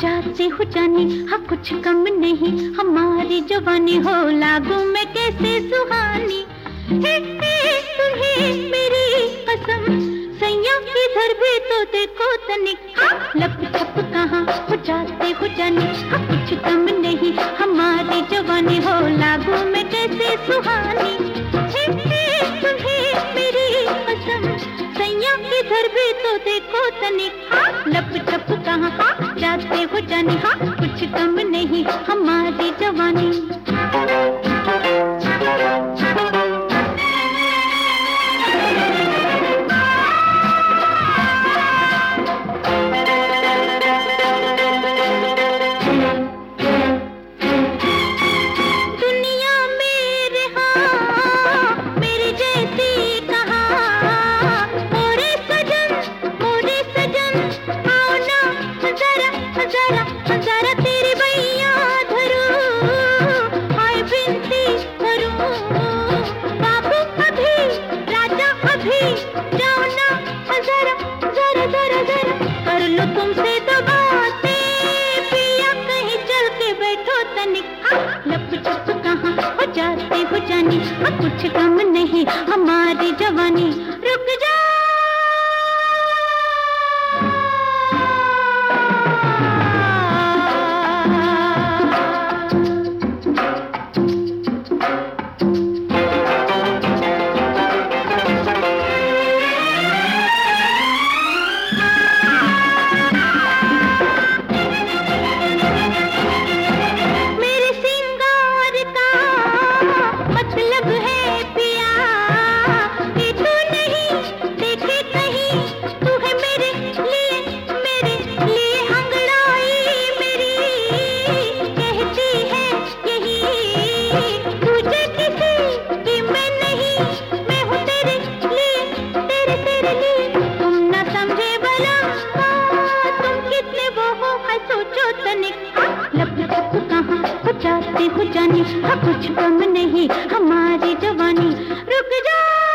जाते हो जाने, हाँ कुछ कम नहीं हमारी जवानी हो लागू में कैसे सुहानी। हे तुम्हें मेरी कसम सैया इधर भी तो देखो तनिक, लप छप कहाँ हो जाते हो जाने, हाँ कुछ कम नहीं हमारी जवानी हो लागू में कैसे सुहानी। हे तुम्हें मेरी कसम सैया इधर भी तो देखो तनिक, लप छप कहाँ जाते हो जाने, हाँ कुछ कम नहीं हमारी जवानी। तुमसे दबाते पिया कहीं चल के बैठो तनिक, लप छप कहाँ हो जाते हो जाने, कुछ कम नहीं हमारी जवानी। रुक जा जाते हो जाने, हाँ कुछ कम नहीं हमारी जवानी। रुक जा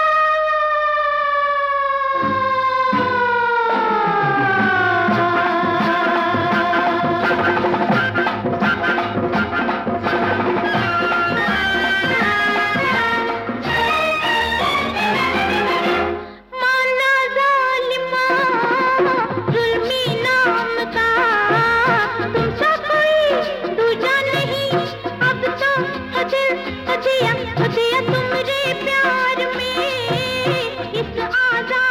माना जालिमा जुल्मी नाम का तुमसा कोई दूजा नहीं, अब तो हदिया तुमरे प्यार में इस आजाद